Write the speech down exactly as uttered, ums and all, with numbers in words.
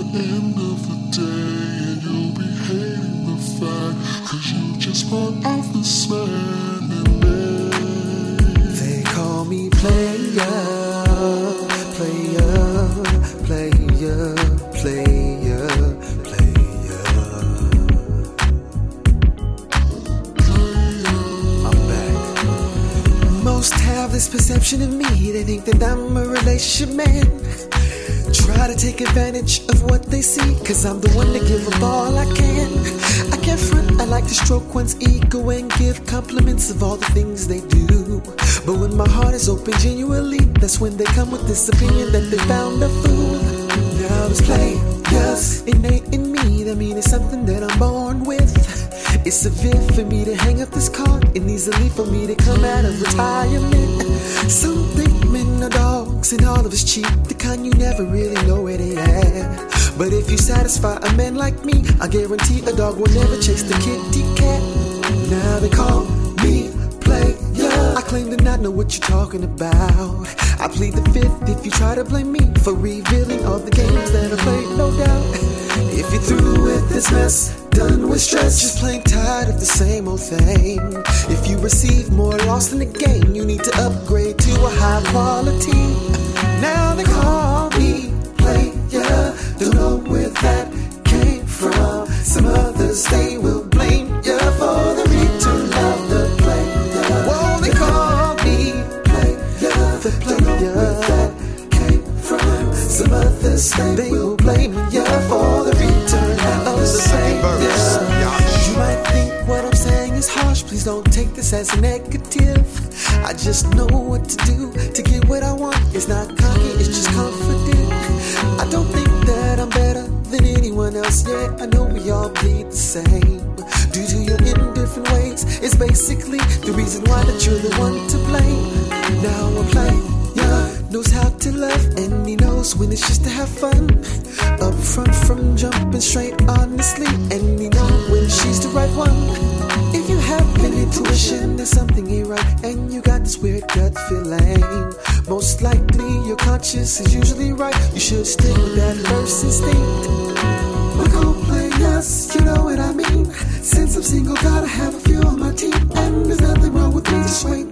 end of the day, and you'll be hating the fact, cause you just brought out this man in me. They call me player, player, player, player, player. I'm back. Most have this perception of me, they think that I'm a relationship man. Try to take advantage of what they see, cause I'm the one to give up all I can. I can't front, I like to stroke one's ego and give compliments of all the things they do. But when my heart is open genuinely, that's when they come with this opinion that they found a fool. Now this players innate in me, that mean it's something that I'm born with. It's severe for me to hang up this card, and easily for me to come out of retirement. Some think men are dogs and all of us cheap, the kind you never really know where they at. But if you satisfy a man like me, I guarantee a dog will never chase the kitty cat. Now they call me player, I claim to not know what you're talking about. I plead the fifth if you try to blame me for revealing all the games that I played, no doubt. If you're through with this mess, done with stress, just plain tired of the same old thing. If you receive more loss in the game, you need to upgrade to a high quality. Now they call me player, don't know where that came from. Some others, they will blame you for the return of the player. Whoa, they call me player, the player, don't know where that came from. Some others, they will blame you for the return of the player. You might think what I'm saying is harsh, please don't take this as a negative. I just know what to do to get what I want. It's not cocky, it's just confident. I don't think that I'm better than anyone else, yeah, I know we all bleed the same. Due to your indifferent ways, it's basically the reason why that you're the one to blame. Now a player knows how to love, and he knows when it's just to have fun. Up front from jumping straight honestly, and he knows when she's the right one. If you have an intuition that something ain't right, and you got this weird gut feeling, most likely your conscience is usually right. You should stick with that first instinct. We're gon' play yes, you know what I mean. Since I'm single, gotta have a few on my team, and there's nothing wrong with me, just wait